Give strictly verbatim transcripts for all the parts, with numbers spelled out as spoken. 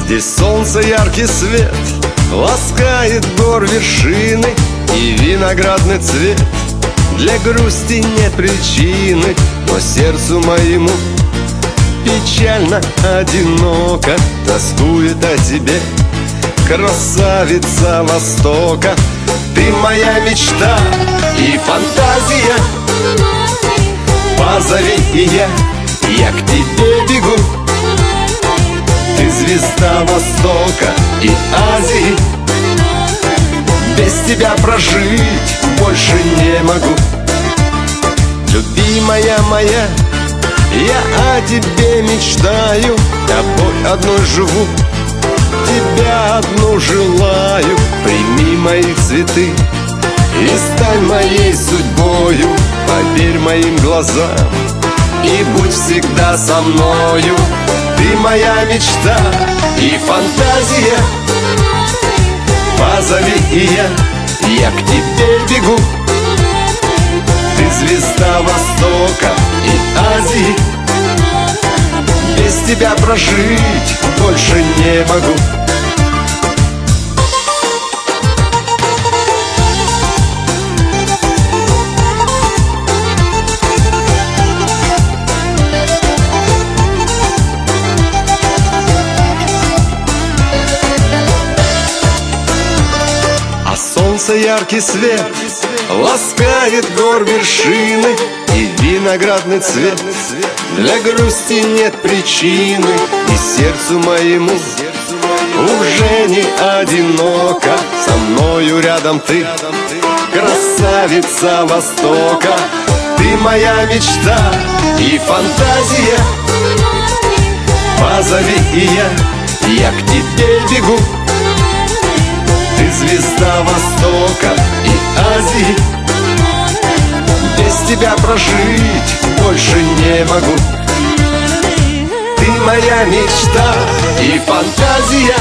Здесь солнце, яркий свет ласкает гор вершины, и виноградный цвет. Для грусти нет причины, но сердцу моему печально, одиноко, тоскует о тебе красавица Востока. Ты моя мечта и фантазия, позови, и я, я к тебе бегу. Ты звезда Востока и Азии, без тебя прожить больше не могу. Любимая моя, я о тебе мечтаю, тобой одной живу, тебя одну желаю. Прими мои цветы и стань моей судьбою, поверь моим глазам и будь всегда со мною. Ты моя мечта и фантазия, позови, и я, я к тебе бегу. Ты звезда Востока и Азии, без тебя прожить больше не могу. Солнце, яркий свет ласкает гор вершины, и виноградный цвет. Для грусти нет причины, и сердцу моему уже не одиноко. Со мною рядом ты, красавица Востока. Ты моя мечта и фантазия, позови, и я, я к тебе бегу. Ты звезда Востока и Азии, без тебя прожить больше не могу. Ты моя мечта и фантазия,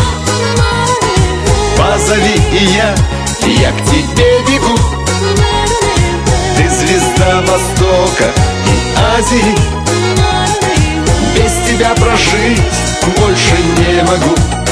позови, и я, я к тебе бегу. Ты звезда Востока и Азии, без тебя прожить больше не могу.